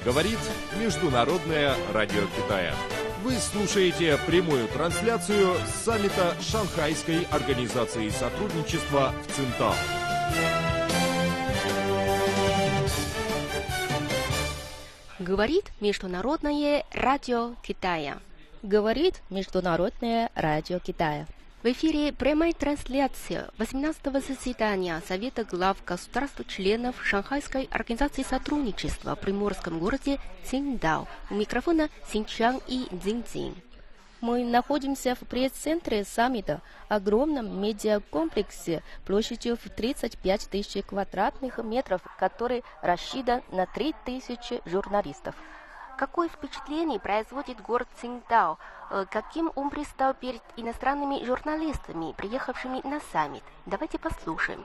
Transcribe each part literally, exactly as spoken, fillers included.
Говорит Международное радио Китая. Вы слушаете прямую трансляцию с саммита Шанхайской организации сотрудничества в Циндао. Говорит Международное радио Китая. Говорит Международное радио Китая. В эфире прямая трансляция восемнадцатого заседания Совета глав государств-членов Шанхайской организации сотрудничества в приморском городе Циндао. У микрофона Синчан и Цзиньцзинь. Мы находимся в пресс-центре саммита, огромном медиакомплексе площадью в тридцать пять тысяч квадратных метров, который рассчитан на три тысячи журналистов. Какое впечатление производит город Циндао? Каким он предстал перед иностранными журналистами, приехавшими на саммит? Давайте послушаем.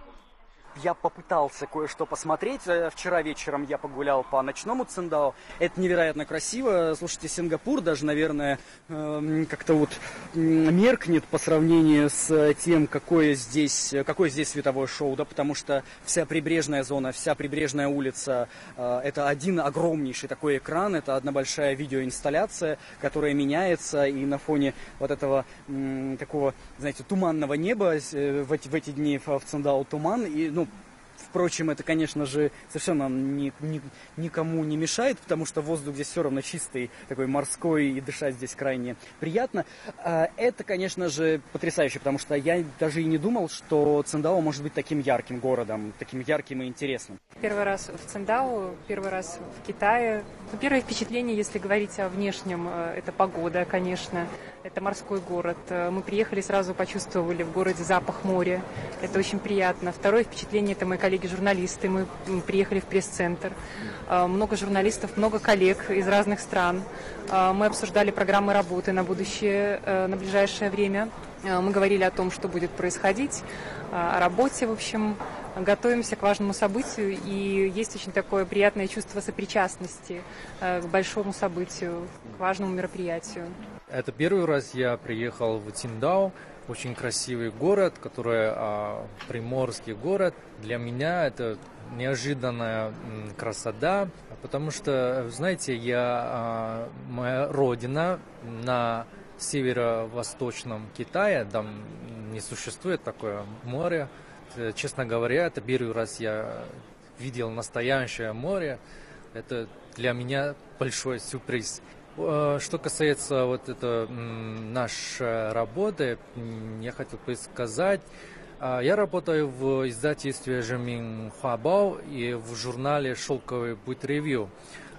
Я попытался кое-что посмотреть. Вчера вечером я погулял по ночному Циндао. Это невероятно красиво. Слушайте, Сингапур даже, наверное, как-то вот меркнет по сравнению с тем, какое здесь, какое здесь световое шоу, да, потому что вся прибрежная зона, вся прибрежная улица, это один огромнейший такой экран, это одна большая видеоинсталляция, которая меняется, и на фоне вот этого такого, знаете, туманного неба в эти, в эти дни в Циндао туман, и, ну, впрочем, это, конечно же, совершенно ни, ни, никому не мешает, потому что воздух здесь все равно чистый, такой морской, и дышать здесь крайне приятно. Это, конечно же, потрясающе, потому что я даже и не думал, что Циндао может быть таким ярким городом, таким ярким и интересным. Первый раз в Циндао, первый раз в Китае. Первое впечатление, если говорить о внешнем, это погода, конечно. Это морской город. Мы приехали, сразу почувствовали в городе запах моря. Это очень приятно. Второе впечатление – это мои коллеги-журналисты. Мы приехали в пресс-центр. Много журналистов, много коллег из разных стран. Мы обсуждали программы работы на будущее, на ближайшее время. Мы говорили о том, что будет происходить, о работе, в общем. Готовимся к важному событию, и есть очень такое приятное чувство сопричастности к большому событию, к важному мероприятию. Это первый раз я приехал в Циндао, очень красивый город, который а, приморский город. Для меня это неожиданная м, красота, потому что, знаете, я, а, моя родина на северо-восточном Китае, там не существует такое море. Честно говоря, это первый раз я видел настоящее море. Это для меня большой сюрприз. Что касается вот это, нашей работы, я хотел бы сказать, я работаю в издательстве Жемин Хуабао и в журнале «Шелковый путь ревью».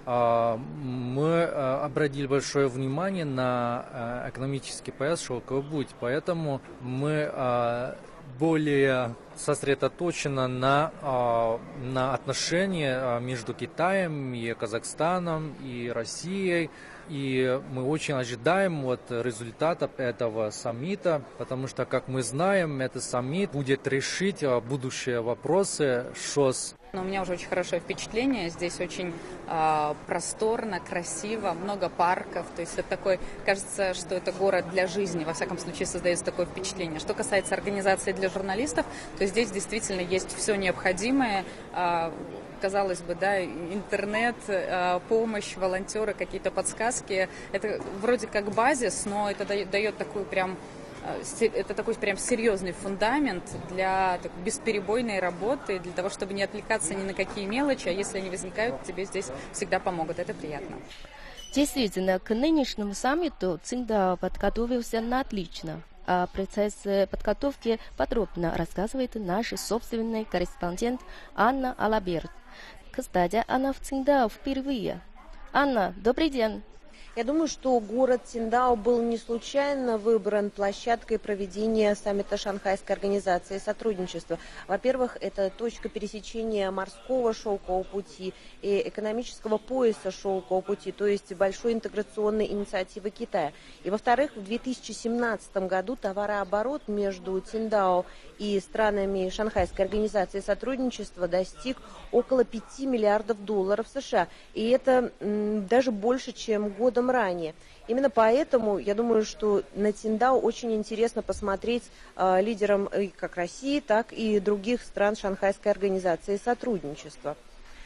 Мы обратили большое внимание на экономический пояс «Шелковый путь», поэтому мы более сосредоточена на, на отношения между Китаем и Казахстаном и Россией. И мы очень ожидаем вот результатов этого саммита, потому что, как мы знаем, этот саммит будет решить будущие вопросы ШОС. У меня уже очень хорошее впечатление. Здесь очень э, просторно, красиво, много парков. То есть это такой, кажется, что это город для жизни. Во всяком случае, создается такое впечатление. Что касается организации для журналистов, то здесь действительно есть все необходимое. Э, казалось бы, да, интернет, э, помощь, волонтеры, какие-то подсказки. Это вроде как базис, но это дает, дает такую прям... Это такой прям серьезный фундамент для так, бесперебойной работы, для того, чтобы не отвлекаться ни на какие мелочи, а если они возникают, тебе здесь всегда помогут. Это приятно. Действительно, к нынешнему саммиту Циндао подготовился на отлично. О процессе подготовки подробно рассказывает наш собственный корреспондент Анна Алаберт. Кстати, она в Циндао впервые. Анна, добрый день. Я думаю, что город Циндао был не случайно выбран площадкой проведения саммита Шанхайской организации сотрудничества. Во-первых, это точка пересечения морского шелкового пути и экономического пояса шелкового пути, то есть большой интеграционной инициативы Китая. И во-вторых, в две тысячи семнадцатом году товарооборот между Циндао и странами Шанхайской организации сотрудничества достиг около пяти миллиардов долларов США. И это м, даже больше, чем годом ранее. Именно поэтому, я думаю, что на Циндао очень интересно посмотреть э, лидерам как России, так и других стран Шанхайской организации сотрудничества.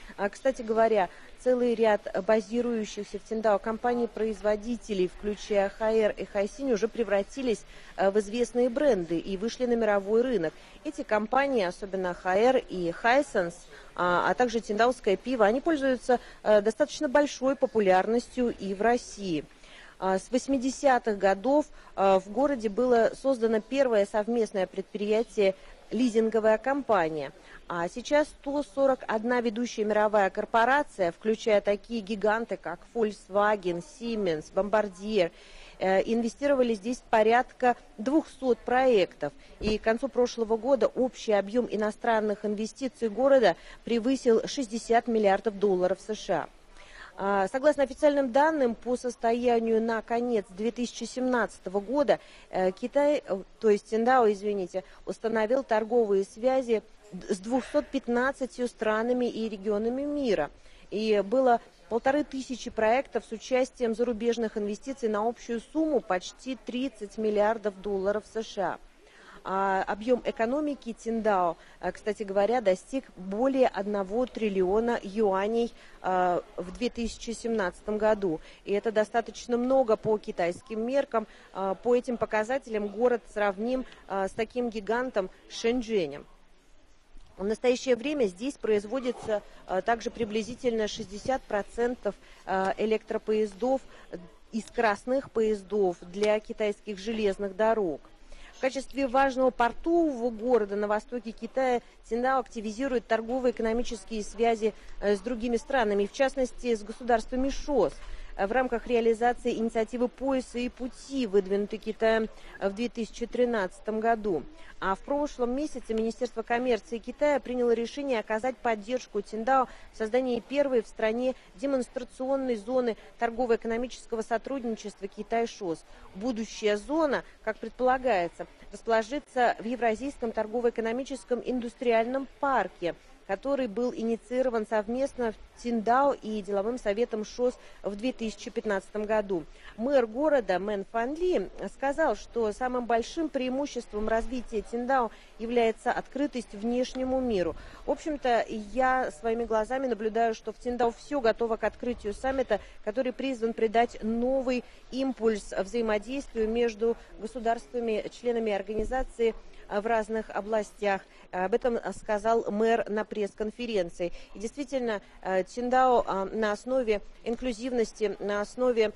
Кстати говоря, целый ряд базирующихся в Циндао компаний-производителей, включая Хаэр и Хайсинь, уже превратились в известные бренды и вышли на мировой рынок. Эти компании, особенно Хаэр и Хайсенс, а также циндаоское пиво, они пользуются достаточно большой популярностью и в России. С восьмидесятых годов в городе было создано первое совместное предприятие «Лизинговая компания». А сейчас сто сорок одна ведущая мировая корпорация, включая такие гиганты, как Volkswagen, Siemens, Bombardier, инвестировали здесь порядка двухсот проектов. И к концу прошлого года общий объем иностранных инвестиций города превысил шестьдесят миллиардов долларов США. Согласно официальным данным, по состоянию на конец две тысячи семнадцатого года Китай, то есть Циндао, извините, установил торговые связи с двумястами пятнадцатью странами и регионами мира. И было полторы тысячи проектов с участием зарубежных инвестиций на общую сумму почти тридцать миллиардов долларов США. А объем экономики Циндао, кстати говоря, достиг более одного триллиона юаней а, в две тысячи семнадцатом году. И это достаточно много по китайским меркам. А, по этим показателям город сравним а, с таким гигантом Шэньчжэнем. В настоящее время здесь производится а, также приблизительно шестьдесят процентов а, электропоездов и скоростных поездов для китайских железных дорог. В качестве важного портового города на востоке Китая Циндао активизирует торгово-экономические связи с другими странами, в частности с государствами ШОС, в рамках реализации инициативы пояса и пути, выдвинутой Китаем в две тысячи тринадцатом году. А в прошлом месяце Министерство коммерции Китая приняло решение оказать поддержку Циндао в создании первой в стране демонстрационной зоны торгово-экономического сотрудничества Китай-ШОС. Будущая зона, как предполагается, расположится в Евразийском торгово-экономическом индустриальном парке, который был инициирован совместно Циндао и деловым советом ШОС в две тысячи пятнадцатом году. Мэр города Мэн Фанли сказал, что самым большим преимуществом развития Циндао является открытость внешнему миру. В общем-то, я своими глазами наблюдаю, что в Циндао все готово к открытию саммита, который призван придать новый импульс взаимодействию между государствами, членами организации в разных областях. Об этом сказал мэр на пресс-конференции. И действительно, Циндао на основе инклюзивности, на основе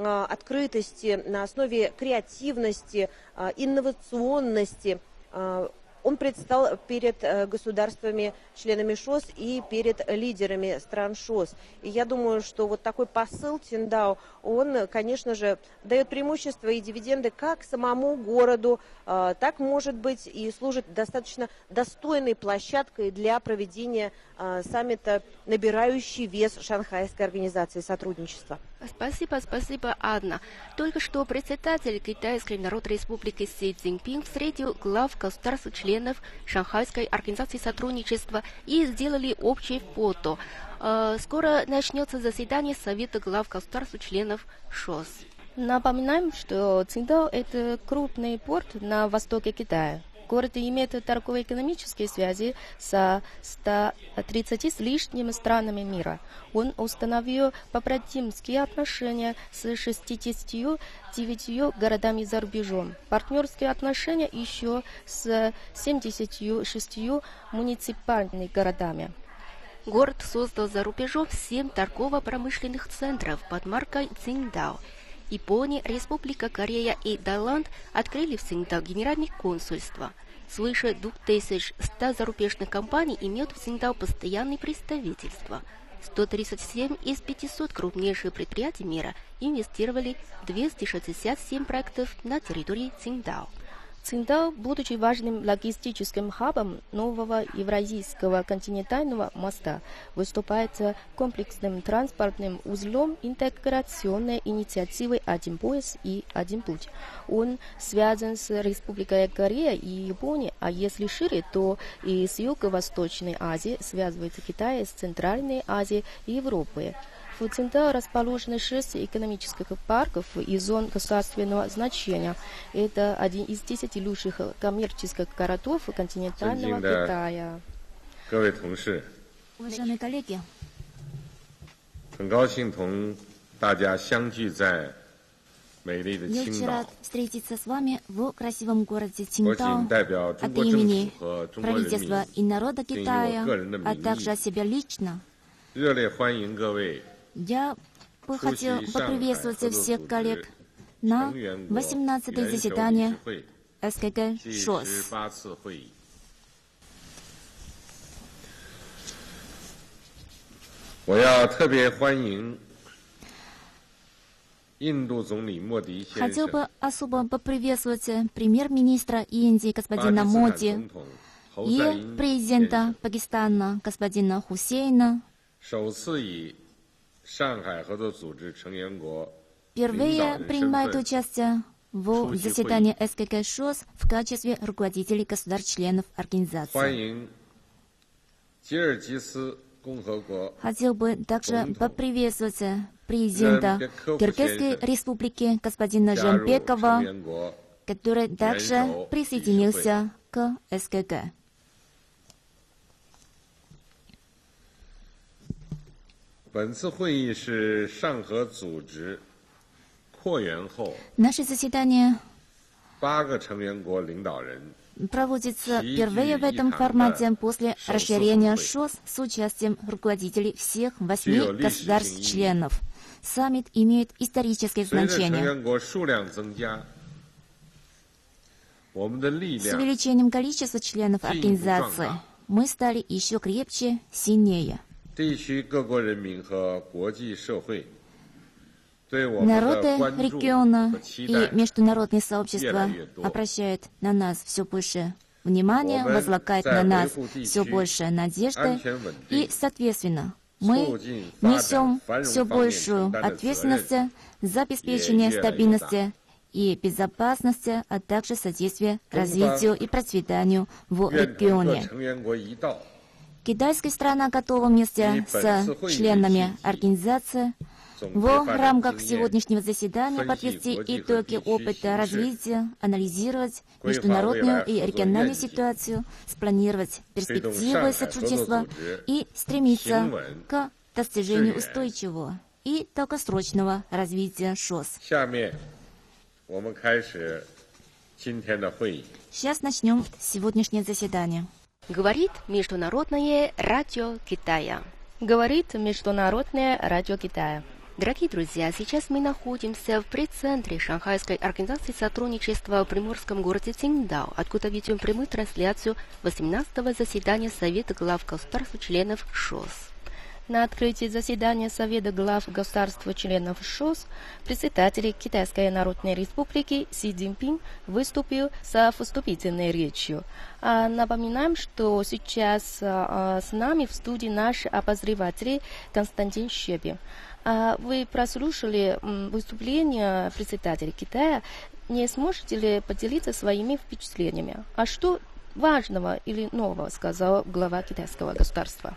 открытости, на основе креативности, инновационности, он предстал перед государствами, членами ШОС и перед лидерами стран ШОС. И я думаю, что вот такой посыл Циндао, он, конечно же, дает преимущество и дивиденды как самому городу, так, может быть, и служит достаточно достойной площадкой для проведения саммита, набирающий вес Шанхайской организации сотрудничества. Спасибо, спасибо, Анна. Только что председатель Китайской Народной Республики Си Цзиньпин встретил глав государств-членов Шанхайской организации сотрудничества и сделали общее фото. Скоро начнется заседание Совета глав государств-членов ШОС. Напоминаем, что Циндао – это крупный порт на востоке Китая. Город имеет торгово-экономические связи со ста тридцатью с лишним странами мира. Он установил побратимские отношения с шестьюдесятью девятью городами за рубежом. Партнерские отношения еще с семьдесятью шестью муниципальными городами. Город создал за рубежом семь торгово-промышленных центров под маркой Циндао. Япония, Республика Корея и Таиланд открыли в Циндао генеральные консульства. Свыше двух тысяч ста зарубежных компаний имеют в Циндао постоянные представительства. сто тридцать семь из пятисот крупнейших предприятий мира инвестировали в двести шестьдесят семь проектов на территории Циндао. Циндао, будучи важным логистическим хабом нового Евразийского континентального моста, выступает комплексным транспортным узлом интеграционной инициативы «Один пояс и один путь». Он связан с Республикой Корея и Японией, а если шире, то и с Юго-Восточной Азией, связывает Китай с Центральной Азией и Европой. В Циндао расположены шесть экономических парков и зон государственного значения. Это один из десяти лучших коммерческих городов континентального Китая. Уважаемые коллеги, Я очень рад встретиться с вами в красивом городе Циндао от имени правительства и народа Китая, а также от себя лично. Я бы хотел поприветствовать всех коллег на восемнадцатое заседание СКГ ШОС. Хотел бы особо поприветствовать премьер-министра Индии господина Моди и президента Пакистана господина Хусейна. Впервые принимает участие в заседании СКГ ШОС в качестве руководителей государств-членов организации. Хотел бы также поприветствовать президента Киргизской республики господина Жамбекова, который также присоединился к СКГ. Наше заседание проводится впервые в этом формате после расширения ШОС с участием руководителей всех восьми государств-членов. Саммит имеет историческое значение. С увеличением количества членов организации мы стали еще крепче, сильнее. Народы региона и международное сообщество обращают на нас все больше внимания, возлагают на нас все больше надежды, и, соответственно, мы несем все большую ответственность за обеспечение стабильности и безопасности, а также содействие развитию и процветанию в регионе. Китайская страна готова вместе с членами организации в рамках сегодняшнего заседания подвести итоги опыта развития, анализировать международную и региональную ситуацию, спланировать перспективы сотрудничества и стремиться к достижению устойчивого и долгосрочного развития ШОС. Сейчас начнем сегодняшнее заседание. Говорит Международное радио Китая. Говорит Международное радио Китая. Дорогие друзья, сейчас мы находимся в предцентре Шанхайской организации сотрудничества в приморском городе Циндао, откуда ведем прямую трансляцию восемнадцатого заседания Совета глав государств-членов ШОС. На открытии заседания Совета глав государств-членов ШОС председатель Китайской Народной Республики Си Цзиньпин выступил со вступительной речью. А напоминаем, что сейчас а, с нами в студии наш обозреватель Константин Щебин. А вы прослушали м, выступление председателя Китая. Не сможете ли поделиться своими впечатлениями? А что важного или нового сказал глава китайского государства?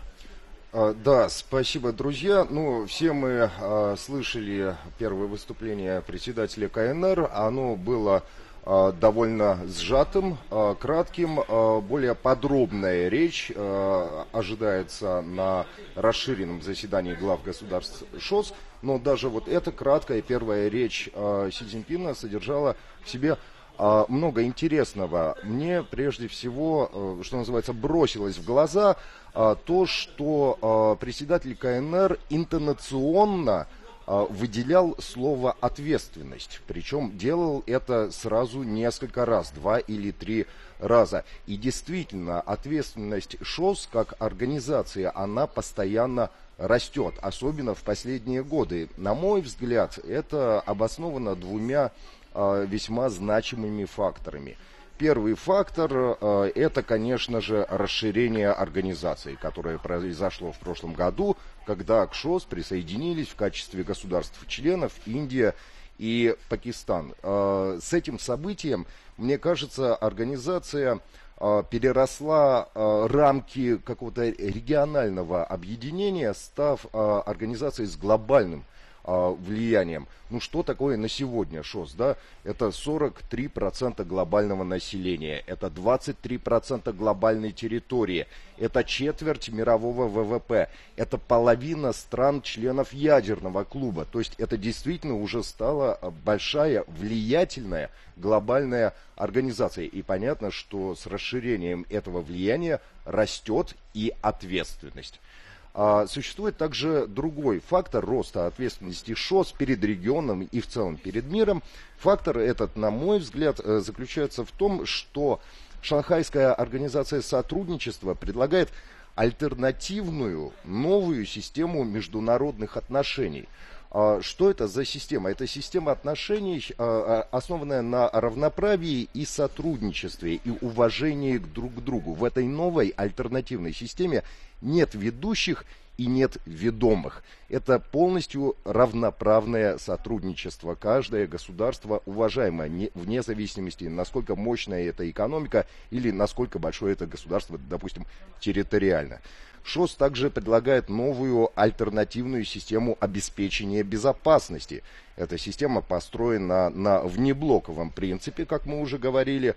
Да, спасибо, друзья. Ну, все мы а, слышали первое выступление председателя КНР. Оно было а, довольно сжатым, а, кратким. А, более подробная речь а, ожидается на расширенном заседании глав государств ШОС. Но даже вот эта краткая первая речь а, Си Цзиньпина содержала в себе много интересного. Мне прежде всего, что называется, бросилось в глаза то, что председатель КНР интонационно выделял слово «ответственность». Причем делал это сразу несколько раз, два или три раза. И действительно, ответственность ШОС как организации, она постоянно растет, особенно в последние годы. На мой взгляд, это обосновано двумя весьма значимыми факторами. Первый фактор э, это, конечно же, расширение организации, которое произошло в прошлом году, когда к ШОС присоединились в качестве государств-членов Индия и Пакистан. Э, с этим событием, мне кажется, организация э, переросла э, рамки какого-то регионального объединения, став э, организацией с глобальным влиянием. Ну, что такое на сегодня ШОС, да? Это сорок три процента глобального населения, это двадцать три процента глобальной территории, это четверть мирового ВВП, это половина стран-членов ядерного клуба. То есть это действительно уже стала большая, влиятельная глобальная организация. И понятно, что с расширением этого влияния растет и ответственность. А существует также другой фактор роста ответственности ШОС перед регионом и в целом перед миром. Фактор этот, на мой взгляд, заключается в том, что Шанхайская организация сотрудничества предлагает альтернативную, новую систему международных отношений. Что это за система? Это система отношений, основанная на равноправии и сотрудничестве, и уважении друг к другу. В этой новой альтернативной системе нет ведущих и нет ведомых. Это полностью равноправное сотрудничество. Каждое государство уважаемо, вне зависимости, насколько мощная эта экономика или насколько большое это государство, допустим, территориально. ШОС также предлагает новую альтернативную систему обеспечения безопасности. Эта система построена на внеблоковом принципе, как мы уже говорили,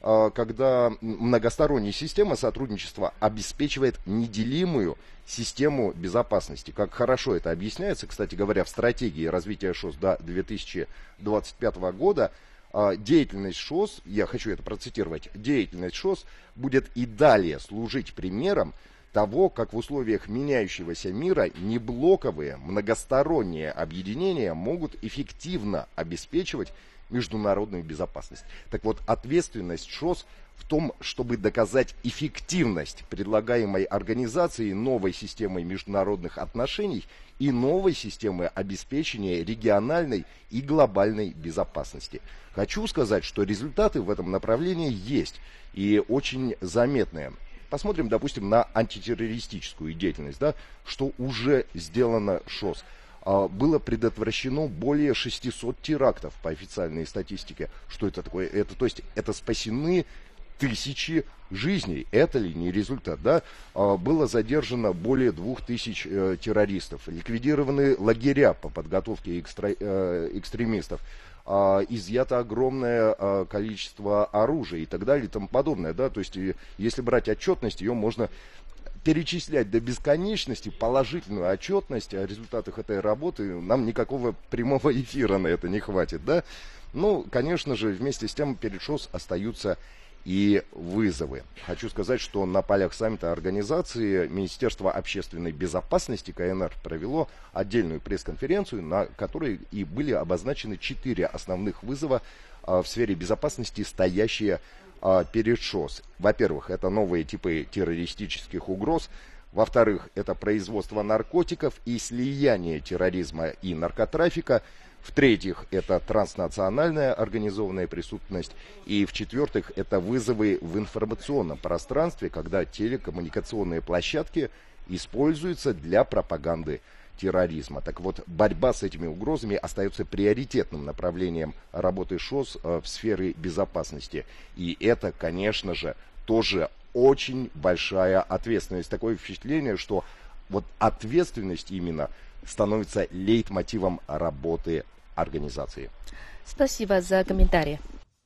когда многосторонняя система сотрудничества обеспечивает неделимую систему безопасности. Как хорошо это объясняется, кстати говоря, в стратегии развития ШОС до две тысячи двадцать пятого года, деятельность ШОС, я хочу это процитировать, деятельность ШОС будет и далее служить примером того, как в условиях меняющегося мира неблоковые многосторонние объединения могут эффективно обеспечивать международную безопасность. Так вот, ответственность ШОС в том, чтобы доказать эффективность предлагаемой организацией новой системы международных отношений и новой системы обеспечения региональной и глобальной безопасности. Хочу сказать, что результаты в этом направлении есть и очень заметные. Посмотрим, допустим, на антитеррористическую деятельность, да, что уже сделано ШОС. Было предотвращено более шестисот терактов по официальной статистике. Что это такое? Это, то есть это спасены тысячи жизней. Это ли не результат? Да? Было задержано более двух тысяч э, террористов. Ликвидированы лагеря по подготовке экстра, э, экстремистов. Uh, изъято огромное uh, количество оружия и так далее и тому подобное. Да? То есть, если брать отчетность, ее можно перечислять до бесконечности, положительную отчетность о результатах этой работы. Нам никакого прямого эфира на это не хватит. Да? Ну, конечно же, вместе с тем перед ШОС остаются и вызовы. Хочу сказать, что на полях саммита организации Министерство общественной безопасности КНР провело отдельную пресс-конференцию, на которой и были обозначены четыре основных вызова а, в сфере безопасности, стоящие а, перед ШОС. Во-первых, это новые типы террористических угроз. Во-вторых, это производство наркотиков и слияние терроризма и наркотрафика. В-третьих, это транснациональная организованная преступность. И в-четвертых, это вызовы в информационном пространстве, когда телекоммуникационные площадки используются для пропаганды терроризма. Так вот, борьба с этими угрозами остается приоритетным направлением работы ШОС в сфере безопасности. И это, конечно же, тоже очень большая ответственность. Такое впечатление, что вот ответственность именно становится лейтмотивом работы организации. Спасибо за комментарий.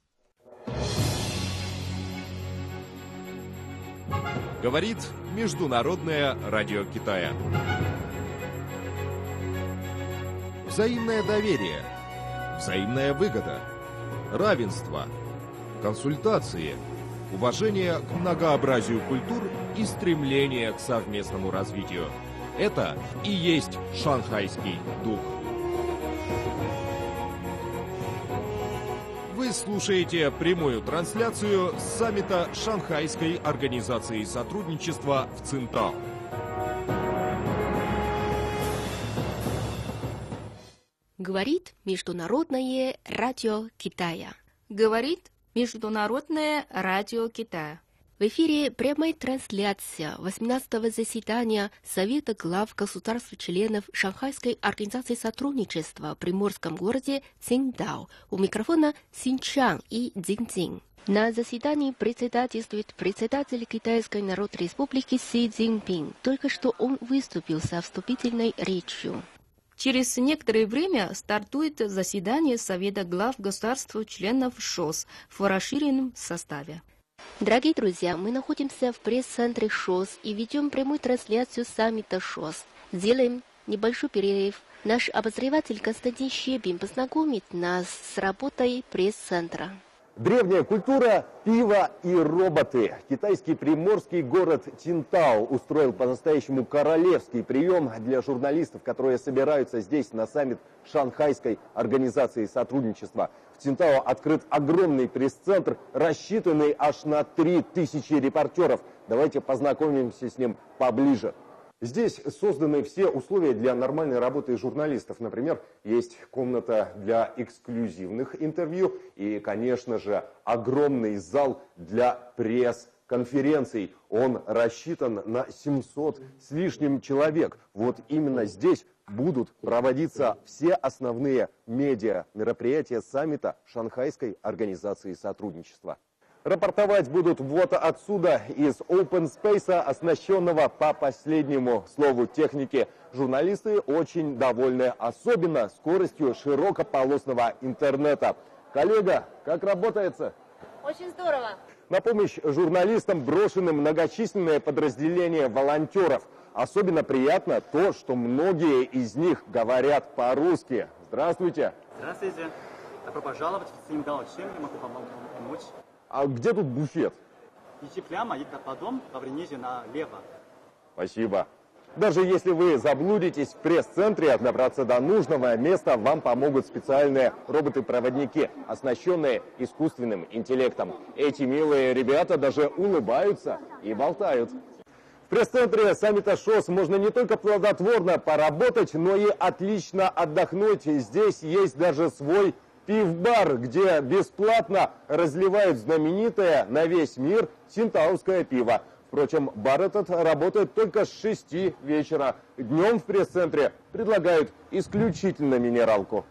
Говорит Международное радио Китая. Взаимное доверие, взаимная выгода, равенство, консультации, уважение к многообразию культур и стремление к совместному развитию. Это и есть шанхайский дух. Вы слушаете прямую трансляцию с саммита Шанхайской организации сотрудничества в Циндао. Говорит Международное радио Китая. Говорит Международное радио Китая. В эфире прямая трансляция восемнадцатого заседания Совета глав государств-членов Шанхайской организации сотрудничества в приморском городе Циндао. У микрофона Синчан и Цзиньцзинь. На заседании председательствует председатель Китайской Народной Республики Си Цзиньпин. Только что он выступил со вступительной речью. Через некоторое время стартует заседание Совета глав государств-членов ШОС в расширенном составе. Дорогие друзья, мы находимся в пресс-центре ШОС и ведем прямую трансляцию саммита ШОС. Делаем небольшой перерыв. Наш обозреватель Константин Щебин познакомит нас с работой пресс-центра. Древняя культура, пиво и роботы. Китайский приморский город Циндао устроил по-настоящему королевский прием для журналистов, которые собираются здесь на саммит Шанхайской организации сотрудничества. В Циндао открыт огромный пресс-центр, рассчитанный аж на три тысячи репортеров. Давайте познакомимся с ним поближе. Здесь созданы все условия для нормальной работы журналистов. Например, есть комната для эксклюзивных интервью и, конечно же, огромный зал для пресс-конференций. Он рассчитан на семьсот с лишним человек. Вот именно здесь будут проводиться все основные медиа мероприятия саммита Шанхайской организации сотрудничества. Рапортовать будут вот отсюда, из Open Space, оснащенного по последнему слову техники. Журналисты очень довольны, особенно скоростью широкополосного интернета. Коллега, как работается? Очень здорово. На помощь журналистам брошены многочисленные подразделения волонтеров. Особенно приятно то, что многие из них говорят по-русски. Здравствуйте. Здравствуйте. Добро пожаловать в Циндао. Чем я могу помочь? А где тут буфет? Идите прямо, и потом поверните налево. Спасибо. Даже если вы заблудитесь в пресс-центре, добраться до нужного места вам помогут специальные роботы-проводники, оснащенные искусственным интеллектом. Эти милые ребята даже улыбаются и болтают. В пресс-центре саммита ШОС можно не только плодотворно поработать, но и отлично отдохнуть. Здесь есть даже свой пив-бар, где бесплатно разливают знаменитое на весь мир циндаоское пиво. Впрочем, бар этот работает только с шести вечера. Днем в пресс-центре предлагают исключительно минералку.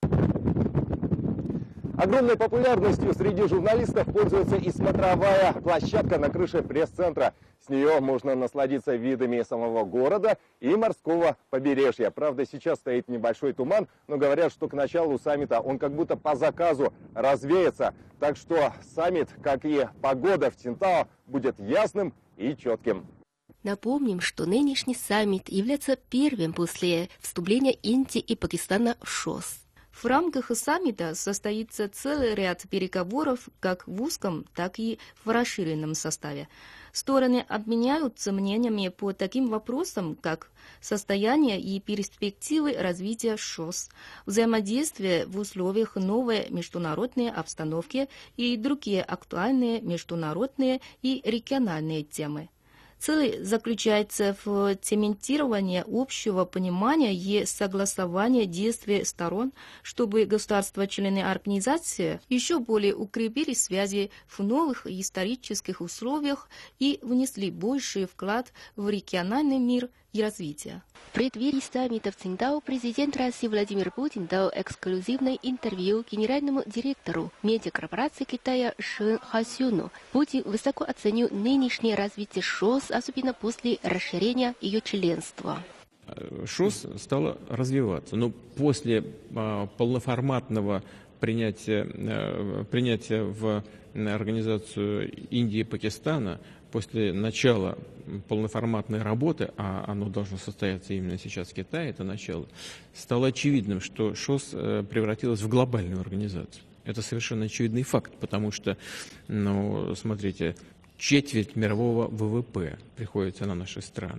Огромной популярностью среди журналистов пользуется и смотровая площадка на крыше пресс-центра. С нее можно насладиться видами самого города и морского побережья. Правда, сейчас стоит небольшой туман, но говорят, что к началу саммита он как будто по заказу развеется. Так что саммит, как и погода в Циндао, будет ясным и четким. Напомним, что нынешний саммит является первым после вступления Индии и Пакистана в ШОС. В рамках саммита состоится целый ряд переговоров как в узком, так и в расширенном составе. Стороны обменяются мнениями по таким вопросам, как состояние и перспективы развития ШОС, взаимодействие в условиях новой международной обстановки и другие актуальные международные и региональные темы. Цель заключается в цементировании общего понимания и согласовании действий сторон, чтобы государства-члены организации еще более укрепили связи в новых исторических условиях и внесли больший вклад в региональный мир и развитие. В преддверии саммита в Циндао президент России Владимир Путин дал эксклюзивное интервью генеральному директору медиакорпорации Китая Шэн Хасюну. Путин высоко оценил нынешнее развитие ШОС, особенно после расширения ее членства. ШОС стала развиваться, но после а, полноформатного принятия, а, принятия в организацию Индии и Пакистана, после начала полноформатной работы, а оно должно состояться именно сейчас в Китае, это начало, стало очевидным, что ШОС превратилась в глобальную организацию. Это совершенно очевидный факт, потому что, ну, смотрите, четверть мирового ВВП приходится на наши страны,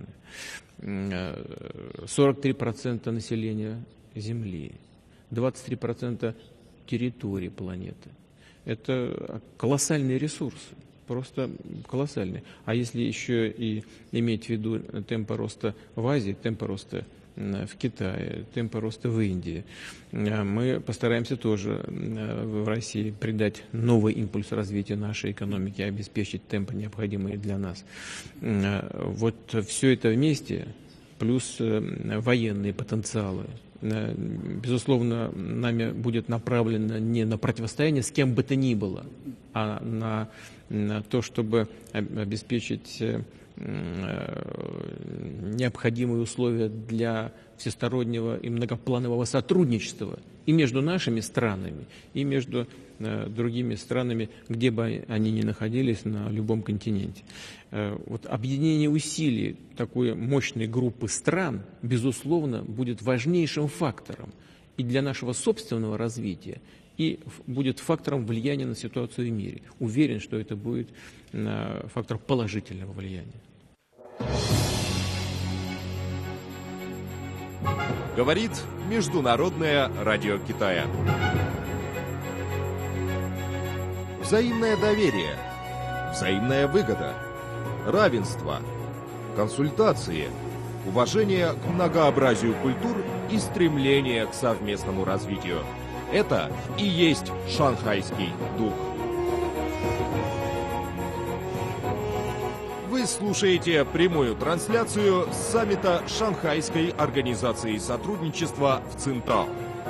сорок три процента населения Земли, двадцать три процента территории планеты. Это колоссальные ресурсы. Просто колоссальный. А если еще и иметь в виду темпы роста в Азии, темпы роста в Китае, темпы роста в Индии, мы постараемся тоже в России придать новый импульс развития нашей экономики, обеспечить темпы, необходимые для нас. Вот все это вместе, плюс военные потенциалы, безусловно, нами будет направлено не на противостояние с кем бы то ни было, а на, на то, чтобы обеспечить необходимые условия для всестороннего и многопланового сотрудничества и между нашими странами, и между э, другими странами, где бы они ни находились на любом континенте. Э, вот объединение усилий такой мощной группы стран, безусловно, будет важнейшим фактором и для нашего собственного развития, и будет фактором влияния на ситуацию в мире. Уверен, что это будет э, фактор положительного влияния. Говорит Международное радио Китая. Взаимное доверие, взаимная выгода, равенство, консультации, уважение к многообразию культур и стремление к совместному развитию. Это и есть шанхайский дух. Вы слушаете прямую трансляцию с саммита Шанхайской организации сотрудничества в Циндао.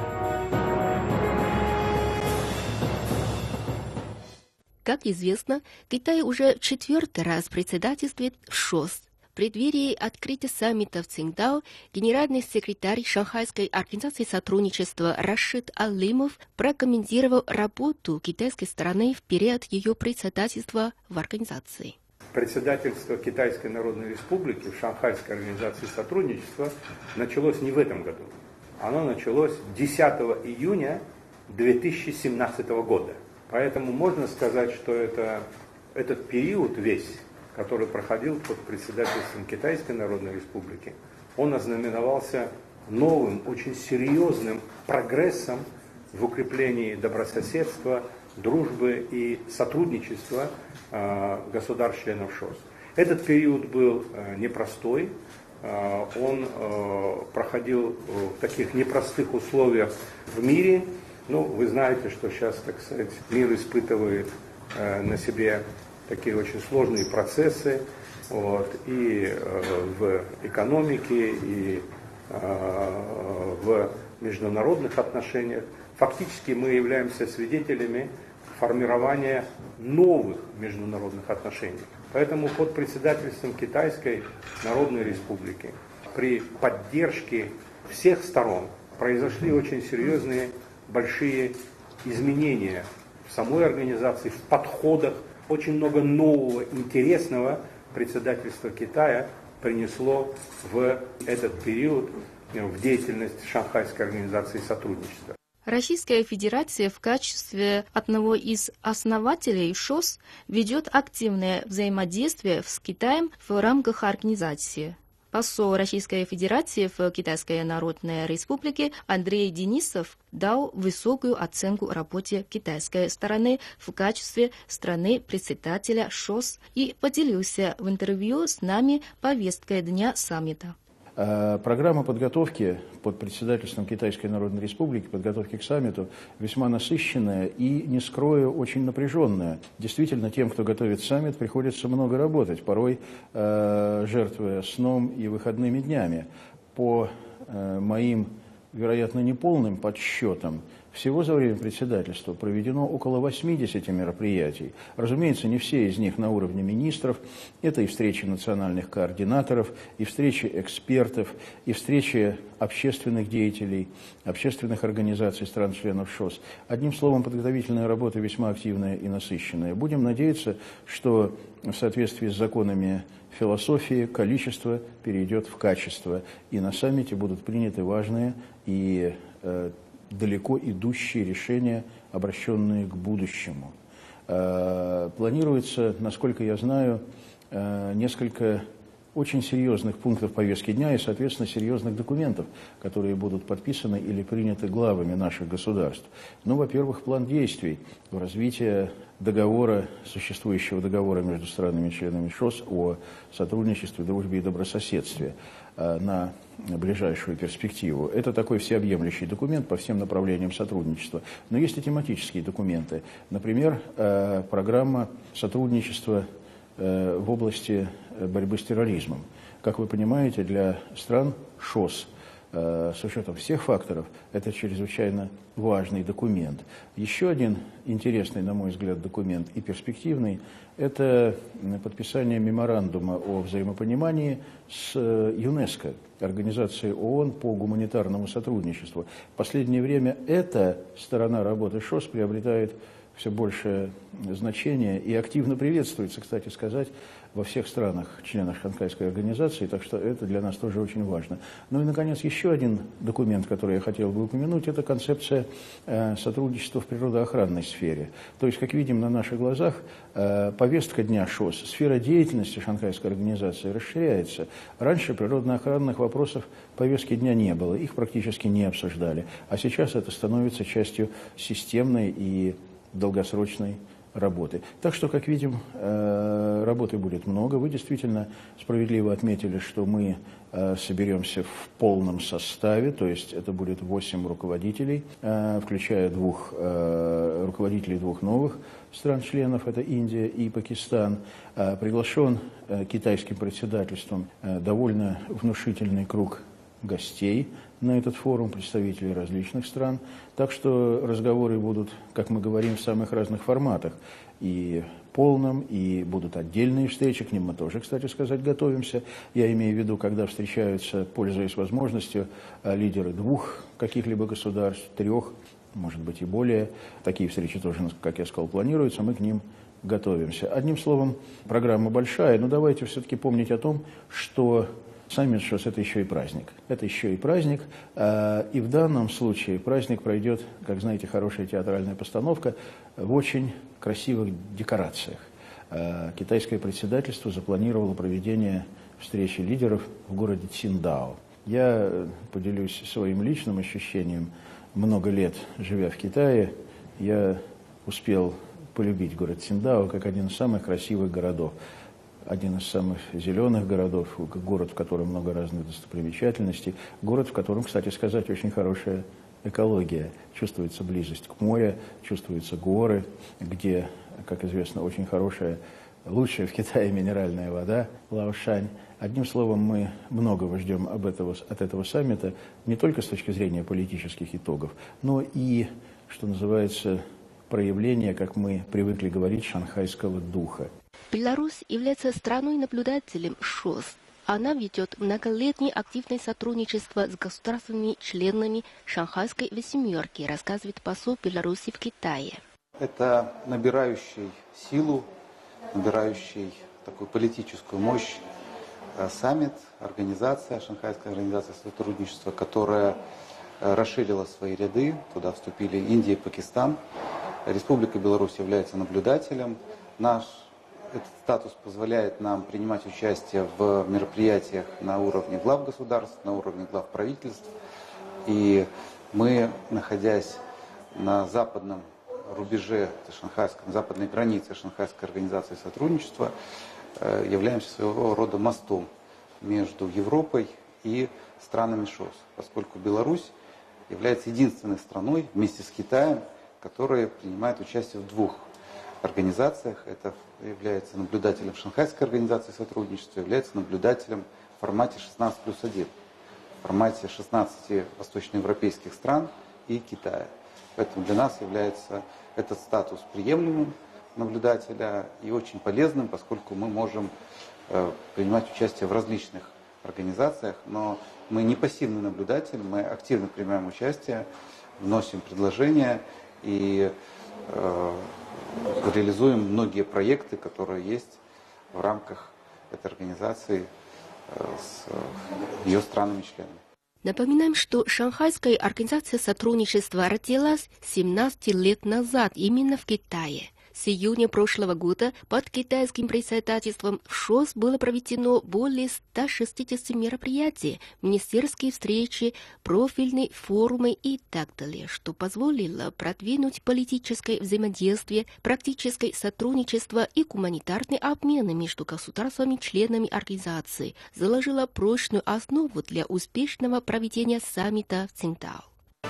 Как известно, Китай уже в четвертый раз председательствует ШОС. В преддверии открытия саммита в Циндао генеральный секретарь Шанхайской организации сотрудничества Рашид Алимов прокомментировал работу китайской стороны в период ее председательства в организации. Председательство Китайской Народной Республики в Шанхайской организации сотрудничества началось не в этом году. Оно началось десятого июня две тысячи семнадцатого года. Поэтому можно сказать, что это, этот период весь, который проходил под председательством Китайской Народной Республики, он ознаменовался новым, очень серьезным прогрессом в укреплении добрососедства, дружбы и сотрудничества э, государств-членов ШОС. Этот период был э, непростой, э, он э, проходил в таких непростых условиях в мире. Ну, вы знаете, что сейчас, так сказать, мир испытывает э, на себе такие очень сложные процессы, вот, и э, в экономике, и э, в международных отношениях. Фактически мы являемся свидетелями формирования новых международных отношений. Поэтому под председательством Китайской Народной Республики при поддержке всех сторон произошли очень серьезные большие изменения в самой организации, в подходах. Очень много нового, интересного председательство Китая принесло в этот период в деятельность Шанхайской организации сотрудничества. Российская Федерация в качестве одного из основателей ШОС ведет активное взаимодействие с Китаем в рамках организации. Посол Российской Федерации в Китайской Народной Республике Андрей Денисов дал высокую оценку работе китайской стороны в качестве страны-председателя ШОС и поделился в интервью с нами повесткой дня саммита. Программа подготовки под председательством Китайской Народной Республики, подготовки к саммиту, весьма насыщенная и, не скрою, очень напряженная. Действительно, тем, кто готовит саммит, приходится много работать, порой э, жертвуя сном и выходными днями. По э, моим, вероятно, неполным подсчетам, всего за время председательства проведено около восьмидесяти мероприятий. Разумеется, не все из них на уровне министров. Это и встречи национальных координаторов, и встречи экспертов, и встречи общественных деятелей, общественных организаций стран-членов ШОС. Одним словом, подготовительная работа весьма активная и насыщенная. Будем надеяться, что в соответствии с законами философии количество перейдет в качество, и на саммите будут приняты важные и э, далеко идущие решения, обращенные к будущему. Планируется, насколько я знаю, несколько очень серьезных пунктов повестки дня и, соответственно, серьезных документов, которые будут подписаны или приняты главами наших государств. Ну, во-первых, план действий в развитии договора, существующего договора между странами-членами ШОС о сотрудничестве, дружбе и добрососедстве на ближайшую перспективу. Это такой всеобъемлющий документ по всем направлениям сотрудничества. Но есть и тематические документы. Например, программа сотрудничества в области борьбы с терроризмом. Как вы понимаете, для стран ШОС с учетом всех факторов, это чрезвычайно важный документ. Еще один интересный, на мой взгляд, документ и перспективный – это подписание меморандума о взаимопонимании с ЮНЕСКО, Организацией ООН по гуманитарному сотрудничеству. В последнее время эта сторона работы ШОС приобретает все большее значение и активно приветствуется, кстати сказать, во всех странах, членах Шанхайской организации, так что это для нас тоже очень важно. Ну и, наконец, еще один документ, который я хотел бы упомянуть, это концепция э, сотрудничества в природоохранной сфере. То есть, как видим на наших глазах, э, повестка дня ШОС, сфера деятельности Шанхайской организации расширяется. Раньше природоохранных вопросов повестки дня не было, их практически не обсуждали, а сейчас это становится частью системной и долгосрочной работы. Так что, как видим, работы будет много. Вы действительно справедливо отметили, что мы соберемся в полном составе, то есть это будет восемь руководителей, включая двух руководителей двух новых стран-членов, это Индия и Пакистан. Приглашен китайским председательством довольно внушительный круг гостей на этот форум, представителей различных стран. Так что разговоры будут, как мы говорим, в самых разных форматах. И полном, и будут отдельные встречи, к ним мы тоже, кстати сказать, готовимся. Я имею в виду, когда встречаются, пользуясь возможностью, лидеры двух каких-либо государств, трех, может быть и более. Такие встречи тоже, как я сказал, планируются, мы к ним готовимся. Одним словом, программа большая, но давайте все-таки помнить о том, что саммит ШОС – это еще и праздник. Это еще и праздник. И в данном случае праздник пройдет, как знаете, хорошая театральная постановка, в очень красивых декорациях. Китайское председательство запланировало проведение встречи лидеров в городе Циндао. Я поделюсь своим личным ощущением. Много лет живя в Китае, я успел полюбить город Циндао как один из самых красивых городов. Один из самых зеленых городов, город, в котором много разных достопримечательностей, город, в котором, кстати сказать, очень хорошая экология. Чувствуется близость к морю, чувствуются горы, где, как известно, очень хорошая, лучшая в Китае минеральная вода, Лаошань. Одним словом, мы многого ждем об этого, от этого саммита, не только с точки зрения политических итогов, но и, что называется, проявления, как мы привыкли говорить, шанхайского духа. Беларусь является страной-наблюдателем ШОС. Она ведет многолетнее активное сотрудничество с государствами-членами Шанхайской восьмерки, рассказывает посол Беларуси в Китае. Это набирающий силу, набирающий такую политическую мощь саммит, организация, Шанхайская организация сотрудничества, которая расширила свои ряды, туда вступили Индия и Пакистан. Республика Беларусь является наблюдателем. Наш Этот статус позволяет нам принимать участие в мероприятиях на уровне глав государств, на уровне глав правительств. И мы, находясь на западном рубеже шанхайской, на западной границе Шанхайской организации сотрудничества, являемся своего рода мостом между Европой и странами ШОС, поскольку Беларусь является единственной страной вместе с Китаем, которая принимает участие в двух организациях. Это является наблюдателем Шанхайской организации сотрудничества, является наблюдателем в формате шестнадцать плюс один, в формате шестнадцати восточноевропейских стран и Китая. Поэтому для нас является этот статус приемлемым наблюдателя и очень полезным, поскольку мы можем э, принимать участие в различных организациях, но мы не пассивный наблюдатель, мы активно принимаем участие, вносим предложения и э, реализуем многие проекты, которые есть в рамках этой организации с ее странами-членами. Напоминаем, что Шанхайская организация сотрудничества родилась семнадцать лет назад именно в Китае. С июня прошлого года под китайским председательством в ШОС было проведено более ста шестидесяти мероприятий, министерские встречи, профильные форумы и так далее, что позволило продвинуть политическое взаимодействие, практическое сотрудничество и гуманитарные обмены между государствами-членами организации, заложило прочную основу для успешного проведения саммита в Циндао.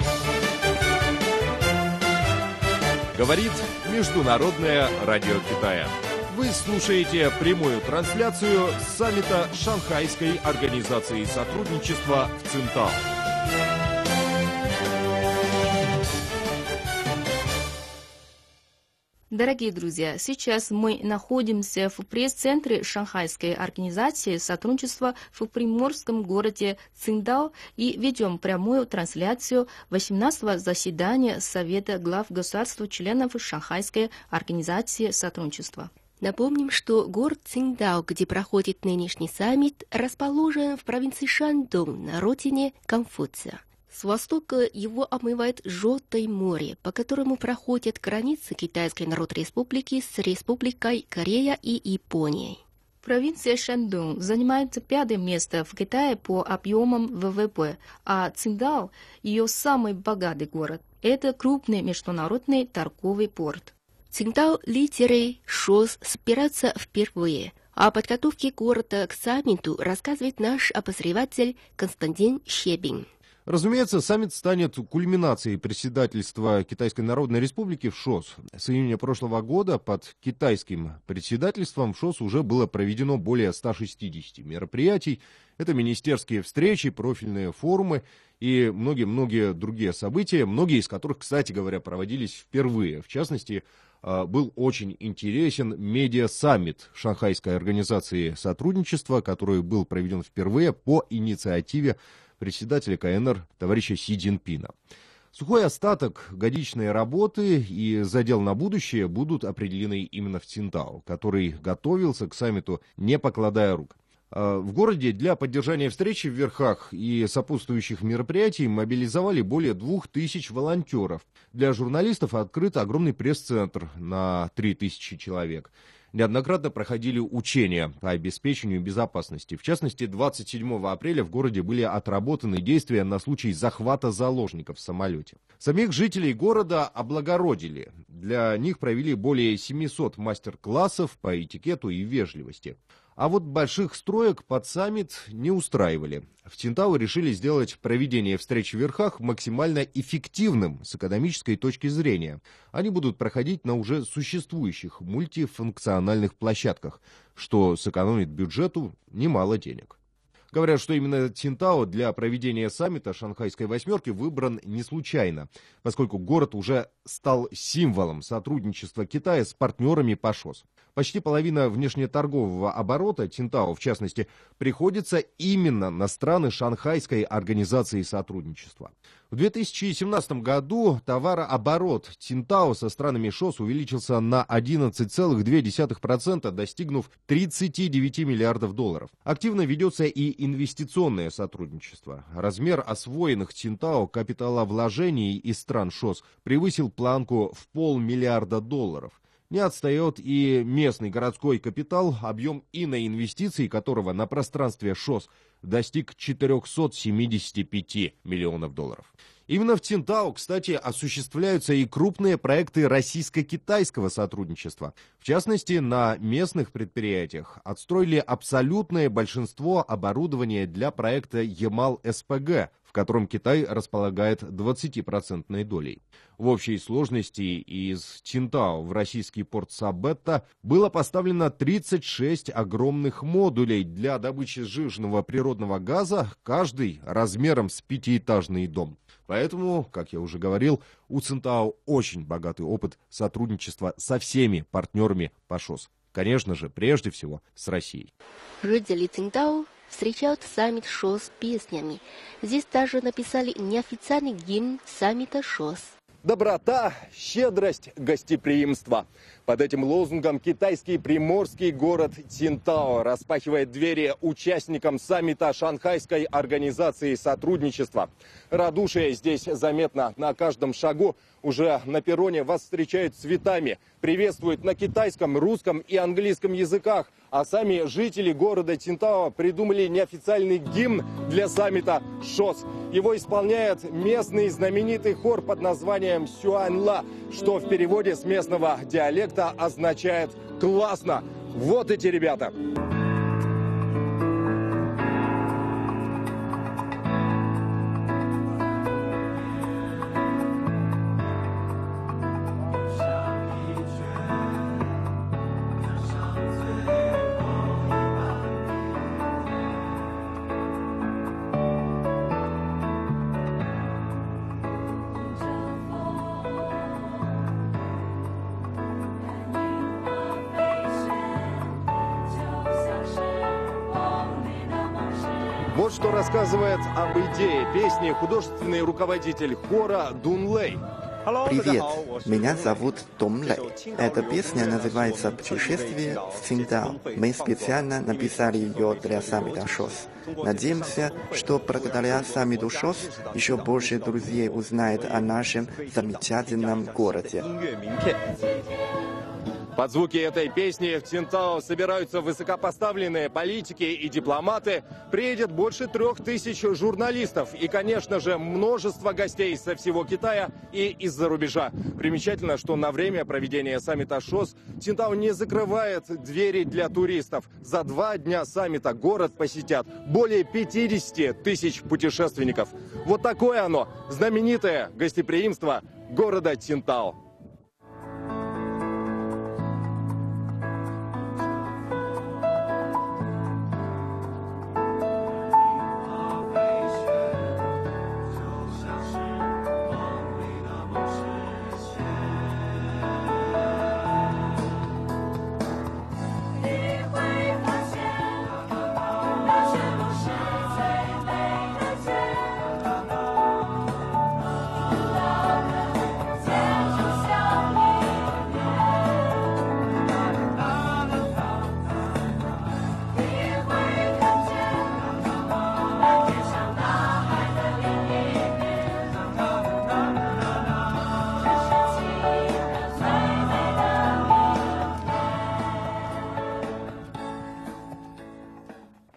Говорит Международное радио Китая. Вы слушаете прямую трансляцию с саммита Шанхайской организации сотрудничества в Циндао. Дорогие друзья, сейчас мы находимся в пресс-центре Шанхайской организации сотрудничества в приморском городе Циндао и ведем прямую трансляцию восемнадцатого заседания Совета глав государств-членов Шанхайской организации сотрудничества. Напомним, что город Циндао, где проходит нынешний саммит, расположен в провинции Шандong на родине Конфуция. С востока его омывает Желтое море, по которому проходят границы Китайской Народной Республики с Республикой Корея и Японией. Провинция Шандong занимает пятое место в Китае по объемам вэ вэ пэ, а Циндао – ее самый богатый город. Это крупный международный торговый порт. Циндао лидеры ШОС собираются впервые. О подготовке города к саммиту рассказывает наш обозреватель Константин Щебин. Разумеется, саммит станет кульминацией председательства Китайской Народной Республики в ШОС. С июня прошлого года под китайским председательством в ШОС уже было проведено более ста шестидесяти мероприятий. Это министерские встречи, профильные форумы и многие-многие другие события, многие из которых, кстати говоря, проводились впервые. В частности, был очень интересен медиа-саммит Шанхайской организации сотрудничества, который был проведен впервые по инициативе председателя ка эн эр товарища Си Цзиньпина. Сухой остаток годичной работы и задел на будущее будут определены именно в Циндао, который готовился к саммиту, не покладая рук. В городе для поддержания встречи в верхах и сопутствующих мероприятий мобилизовали более двух тысяч волонтеров. Для журналистов открыт огромный пресс-центр на три тысячи человек. Неоднократно проходили учения по обеспечению безопасности. В частности, двадцать седьмого апреля в городе были отработаны действия на случай захвата заложников в самолете. Самих жителей города облагородили. Для них провели более семисот мастер-классов по этикету и вежливости. А вот больших строек под саммит не устраивали. В Циндао решили сделать проведение встреч в верхах максимально эффективным с экономической точки зрения. Они будут проходить на уже существующих мультифункциональных площадках, что сэкономит бюджету немало денег. Говорят, что именно Циндао для проведения саммита Шанхайской восьмерки выбран не случайно, поскольку город уже стал символом сотрудничества Китая с партнерами по ШОС. Почти половина внешнеторгового оборота Циндао, в частности, приходится именно на страны Шанхайской организации сотрудничества. В две тысячи семнадцатом году товарооборот Циндао со странами ШОС увеличился на одиннадцать целых две десятых процента, достигнув тридцати девяти миллиардов долларов. Активно ведется и инвестиционное сотрудничество. Размер освоенных Циндао капиталовложений из стран ШОС превысил планку в полмиллиарда долларов. Не отстает и местный городской капитал, объем иноинвестиций которого на пространстве ШОС достиг четырехсот семидесяти пяти миллионов долларов. Именно в Циндао, кстати, осуществляются и крупные проекты российско-китайского сотрудничества. В частности, на местных предприятиях отстроили абсолютное большинство оборудования для проекта Ямал-эс пэ гэ, в котором Китай располагает двадцатипроцентной долей. В общей сложности из Циндао в российский порт Сабетта было поставлено тридцать шесть огромных модулей для добычи сжиженного природного газа, каждый размером с пятиэтажный дом. Поэтому, как я уже говорил, у Циндао очень богатый опыт сотрудничества со всеми партнерами по ШОС. Конечно же, прежде всего, с Россией. Жители Циндао встречают саммит ШОС песнями. Здесь даже написали неофициальный гимн саммита ШОС. Доброта, щедрость, гостеприимство. Под этим лозунгом китайский приморский город Циндао распахивает двери участникам саммита Шанхайской организации сотрудничества. Радушие здесь заметно на каждом шагу. Уже на перроне вас встречают цветами, приветствуют на китайском, русском и английском языках. А сами жители города Циндао придумали неофициальный гимн для саммита ШОС. Его исполняет местный знаменитый хор под названием Сюаньла, что в переводе с местного диалекта означает «классно». Вот эти ребята. Вот что рассказывает об идее песни художественный руководитель хора Дун Лэй. Привет, меня зовут Дун Лэй. Эта песня называется «Путешествие в Циндао». Мы специально написали ее для саммита ШОС. Надеемся, что благодаря саммиту ШОС еще больше друзей узнает о нашем замечательном городе. Под звуки этой песни в Циндао собираются высокопоставленные политики и дипломаты. Приедет больше трех тысяч журналистов и, конечно же, множество гостей со всего Китая и из-за рубежа. Примечательно, что на время проведения саммита ШОС Циндао не закрывает двери для туристов. За два дня саммита город посетят более пятидесяти тысяч путешественников. Вот такое оно, знаменитое гостеприимство города Циндао.